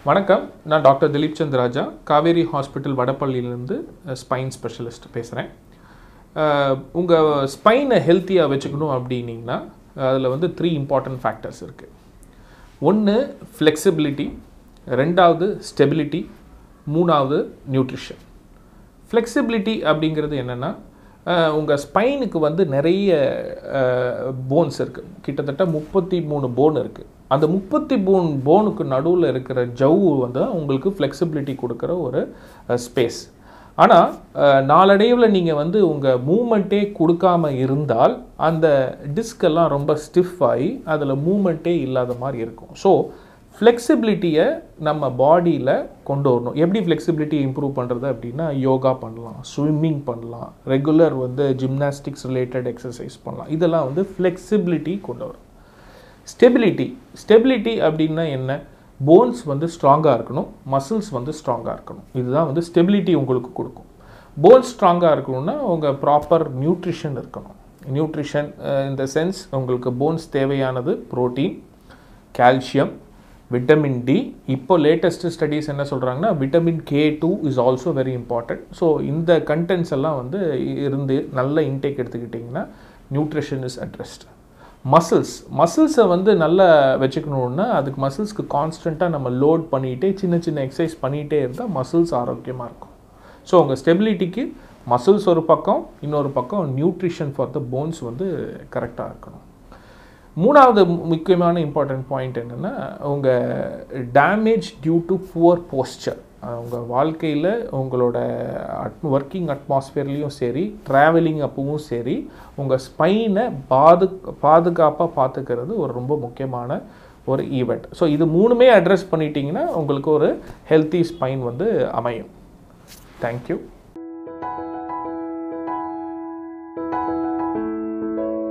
வணக்கம், நான் doctor Dilip Chandraja, Kaveri hospital வடபள்ளியிலேருந்து ஸ்பைன் ஸ்பெஷலிஸ்ட் பேசுகிறேன். உங்கள் ஸ்பைனை ஹெல்த்தியாக வச்சுக்கணும் அப்படின்னிங்கன்னா அதில் வந்து 3 இம்பார்ட்டன்ட் ஃபேக்டர்ஸ் இருக்குது. ஒன்று ஃப்ளெக்சிபிலிட்டி, ரெண்டாவது ஸ்டெபிலிட்டி, மூணாவது நியூட்ரிஷன். ஃப்ளெக்சிபிலிட்டி அப்படிங்கிறது என்னென்னா, உங்கள் ஸ்பைனுக்கு வந்து நிறைய போன்ஸ் இருக்குது. கிட்டத்தட்ட 33 போன் இருக்குது. அந்த 33 போனுக்கு நடுவில் இருக்கிற ஜவ்வு வந்து உங்களுக்கு ஃப்ளெக்சிபிலிட்டி கொடுக்குற ஒரு ஸ்பேஸ். ஆனால் நாளடைவில் நீங்கள் வந்து உங்கள் மூமெண்ட்டே கொடுக்காம இருந்தால் அந்த டிஸ்கெல்லாம் ரொம்ப ஸ்டிஃப் ஆகி அதில் மூமெண்ட்டே இல்லாத மாதிரி இருக்கும். ஸோ ஃப்ளெக்சிபிலிட்டியை நம்ம பாடியில் கொண்டு வரணும். எப்படி ஃப்ளெக்சிபிலிட்டி இம்ப்ரூவ் பண்ணுறது அப்படின்னா, யோகா பண்ணலாம், ஸ்விம்மிங் பண்ணலாம், ரெகுலர் வந்து ஜிம்னாஸ்டிக்ஸ் ரிலேட்டட் எக்ஸசைஸ் பண்ணலாம். இதெல்லாம் வந்து ஃப்ளெக்சிபிலிட்டி கொண்டு வரும். ஸ்டெபிலிட்டி அப்படின்னா என்ன? போன்ஸ் வந்து ஸ்ட்ராங்காக இருக்கணும், மசில்ஸ் வந்து ஸ்ட்ராங்காக இருக்கணும். இதுதான் வந்து ஸ்டெபிலிட்டி உங்களுக்கு கொடுக்கும். போன்ஸ் ஸ்ட்ராங்காக இருக்கணும்னா உங்கள் ப்ராப்பர் நியூட்ரிஷன் இருக்கணும். நியூட்ரிஷன் இந்த சென்ஸ், உங்களுக்கு போன்ஸ் தேவையானது புரோட்டீன், கால்சியம், விட்டமின் டி. இப்போ லேட்டஸ்ட் ஸ்டடீஸ் என்ன சொல்கிறாங்கன்னா, vitamin K2 is also very important. So இந்த கண்டென்ட்ஸ் எல்லாம் வந்து இருந்து நல்ல இன்டேக் எடுத்துக்கிட்டிங்கன்னா நியூட்ரிஷன் இஸ் அட்ரெஸ்ட். மசில்ஸை வந்து நல்லா வச்சுக்கணுன்னா அதுக்கு மசில்ஸ்க்கு கான்ஸ்டண்ட்டாக நம்ம லோட் பண்ணிகிட்டே சின்ன எக்ஸசைஸ் பண்ணிகிட்டே இருந்தால் மசில்ஸ் ஆரோக்கியமாக இருக்கும். ஸோ உங்கள் ஸ்டெபிலிட்டிக்கு மசில்ஸ் ஒரு பக்கம், இன்னொரு பக்கம் நியூட்ரிஷன் ஃபார் த போன்ஸ் வந்து கரெக்டாக இருக்கணும். மூணாவது முக்கியமான இம்பார்ட்டன்ட் பாயிண்ட் என்னென்னா, உங்கள் damage due to poor posture. உங்கள் வாழ்க்கையில் உங்களோட ஒர்க்கிங் அட்மாஸ்பியர்லேயும் சரி, ட்ராவலிங் அப்பவும் சரி, உங்கள் ஸ்பைனை பாதுகாப்பாக பார்த்துக்கிறது ஒரு ரொம்ப முக்கியமான ஒரு ஈவெண்ட். ஸோ இது மூணுமே அட்ரெஸ் பண்ணிட்டீங்கன்னா உங்களுக்கு ஒரு ஹெல்த்தி ஸ்பைன் வந்து அமையும். தேங்க்யூ.